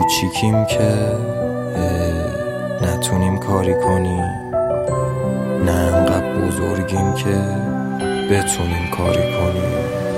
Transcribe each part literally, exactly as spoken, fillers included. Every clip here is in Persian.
کوچیکیم که نتونیم کاری کنیم، نه انقدر بزرگیم که بتونیم کاری کنیم.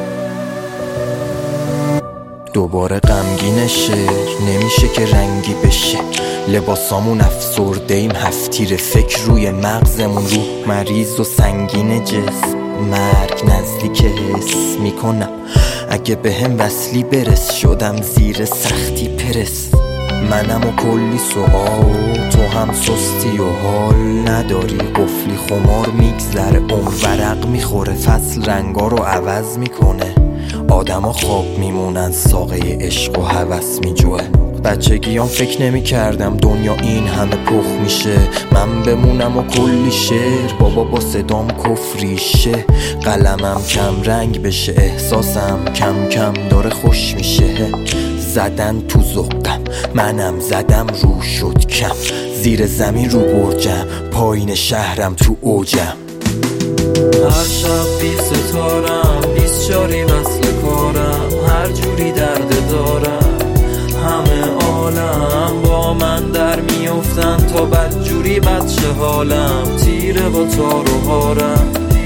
دوباره غمگین شعر نمیشه که رنگی بشه، لباسامون افسرده ایم، هفتیر فکر روی مغزمون، روح مریض و سنگین جسم، مرگ نزدیک حس میکنم اگه به هم وصلی برس، شدم زیر سختی پرس. منم و کلی سوال، تو هم سستی و حال نداری، قفلی خمار میگذره، عمر ورق میخوره، فصل رنگا رو عوض میکنه، آدما خواب میمونن، ساقه عشق و هوس میجوه. بچگیام فکر نمی کردم دنیا این همه پخ میشه، من بمونم و کلی شعر، بابا با صدام کفریشه، قلمم کم رنگ بشه، احساسم کم کم داره خوش میشه. زدن تو ذوقم، منم زدم رو شد کم، زیر زمین رو برجم، پایین شهرم تو اوجم. هر شب بی ستارم، بیست شاری وصل کارم، هر جوری درد دارم، همه عالم با من در میافتن تا بد جوری بد شه حالم، تیره با تار و هارم.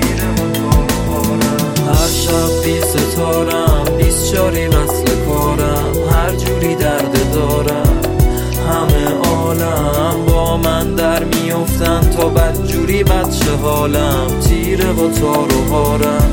هر شب بی ستارم، بیست شاری وصل کارم، هر جوری درد دارم، همه عالم با من در میافتن تا بد جوری بد شه حالم، تیره با تار و هارم.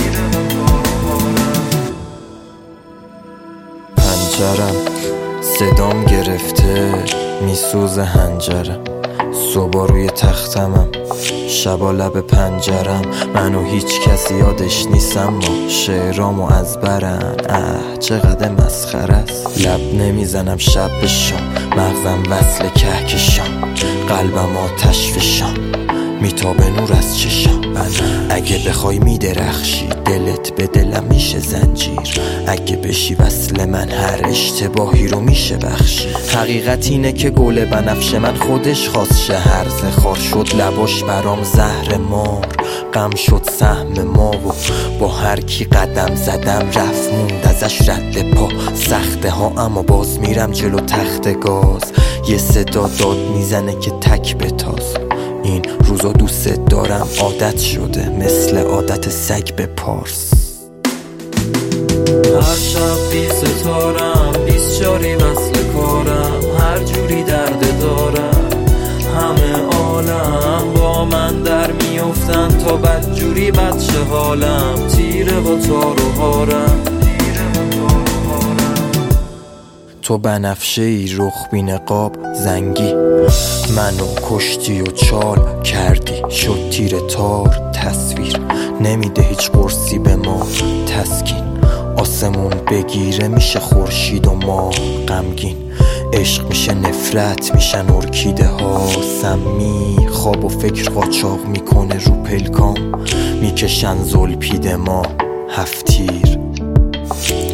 پنجرم صدام گرفته میسوزه هنجرم، صبح روی تختمم، شبا لب پنجرم، منو هیچ کسی یادش نیستم، ما شعرامو از برن، اه چقدر مسخره است. لب نمیزنم شب به شام، مغزم وصل کهکشان، قلبم آتش فشان، میتابه نور از چشام. اگه بخوای میدرخشی، دلت به دلم میشه زنجیر، اگه بشی وصل من هر اشتباهی رو میشه بخشی. حقیقت اینه که گل بنفش من خودش خواست شه، هرزه خار شد لباش برام زهر مار، غم شد سهم ما و با هر کی قدم زدم رفت موند ازش رد پا. سخته ها اما باز میرم جلو تخت گاز، یه صدا داد میزنه که تک بتاز، این روزا دوست دارم عادت شده، مثل عادت سگ به پارس. هر شب بی ستارم، بیست شاری وصل کارم، هر جوری درد دارم، همه عالم با من در میافتن تا بد جوری بد شه حالم، تیره با تار و هارم. تو بنفشه ای رخ بی نقاب زنگی، منو کشتی و چال کردی، شد تیر تار تصویر، نمیده هیچ قرصی به ما تسکین، آسمون بگیره میشه خورشید و ما غمگین، عشق میشه نفرت میشن ارکیده ها سمی، خواب و فکر قاچاق میکنه رو پلکام، میکشن زلپید ما هفتیر.